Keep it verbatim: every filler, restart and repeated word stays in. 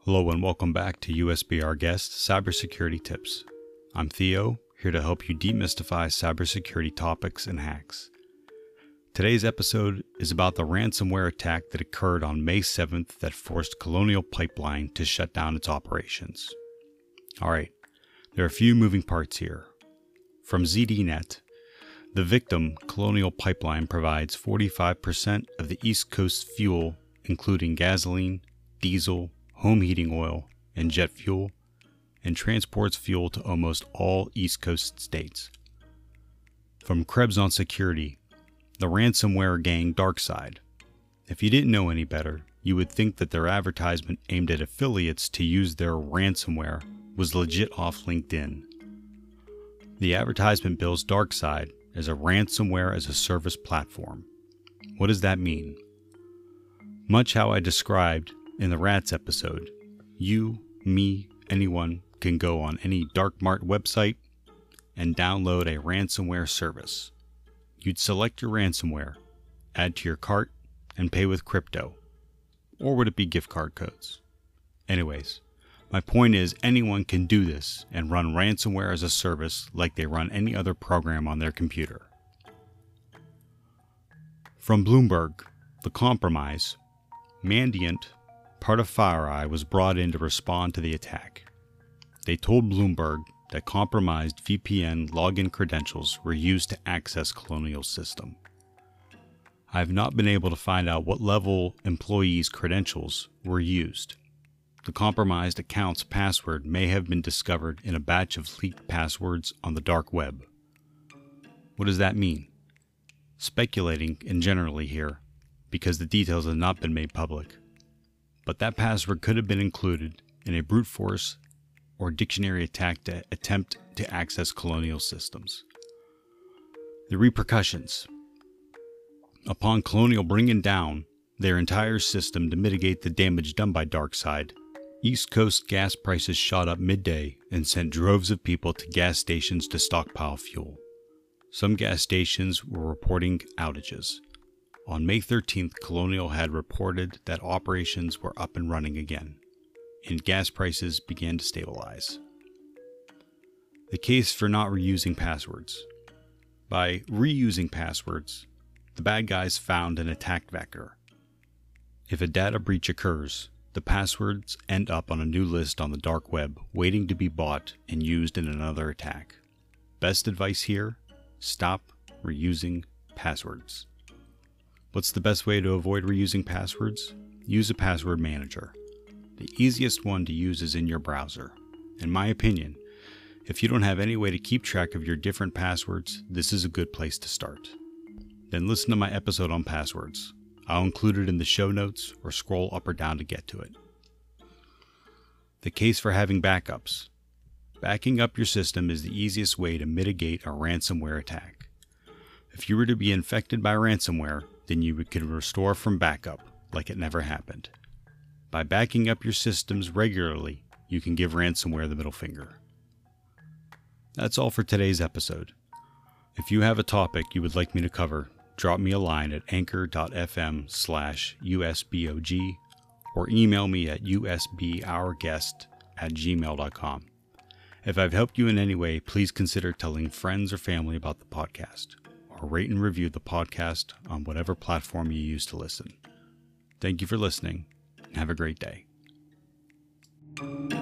Hello and welcome back to U S B Our Guest Cybersecurity Tips. I'm Theo, here to help you demystify cybersecurity topics and hacks. Today's episode is about the ransomware attack that occurred on May seventh that forced Colonial Pipeline to shut down its operations. Alright, there are a few moving parts here. From Z D Net, the victim, Colonial Pipeline, provides forty-five percent of the East Coast fuel, including gasoline, diesel, home heating oil, and jet fuel, and transports fuel to almost all East Coast states. From Krebs on Security, the ransomware gang DarkSide. If you didn't know any better, you would think that their advertisement aimed at affiliates to use their ransomware was legit off LinkedIn. The advertisement bills DarkSide as a ransomware as a service platform. What does that mean? Much how I described in the Rats episode, you, me, anyone can go on any dark mart website and download a ransomware service. You'd select your ransomware, add to your cart, and pay with crypto. Or would it be gift card codes? Anyways, my point is anyone can do this and run ransomware as a service like they run any other program on their computer. From Bloomberg, The Compromise, Mandiant, part of FireEye, was brought in to respond to the attack. They told Bloomberg that compromised V P N login credentials were used to access Colonial's system. I have not been able to find out what level employees' credentials were used. The compromised account's password may have been discovered in a batch of leaked passwords on the dark web. What does that mean? Speculating in generally here, because the details have not been made public. But that password could have been included in a brute force or dictionary attack to attempt to access Colonial systems. The repercussions. Upon Colonial bringing down their entire system to mitigate the damage done by DarkSide, East Coast gas prices shot up midday and sent droves of people to gas stations to stockpile fuel. Some gas stations were reporting outages. On May thirteenth, Colonial had reported that operations were up and running again, and gas prices began to stabilize. The case for not reusing passwords. By reusing passwords, the bad guys found an attack vector. If a data breach occurs, the passwords end up on a new list on the dark web, waiting to be bought and used in another attack. Best advice here: stop reusing passwords. What's the best way to avoid reusing passwords? Use a password manager. The easiest one to use is in your browser. In my opinion, if you don't have any way to keep track of your different passwords, this is a good place to start. Then listen to my episode on passwords. I'll include it in the show notes or scroll up or down to get to it. The case for having backups. Backing up your system is the easiest way to mitigate a ransomware attack. If you were to be infected by ransomware, then you could restore from backup like it never happened. By backing up your systems regularly, you can give ransomware the middle finger. That's all for today's episode. If you have a topic you would like me to cover, drop me a line at anchor.fm slash usbog or email me at usbourguest at gmail.com. If I've helped you in any way, please consider telling friends or family about the podcast, or rate and review the podcast on whatever platform you use to listen. Thank you for listening, and have a great day.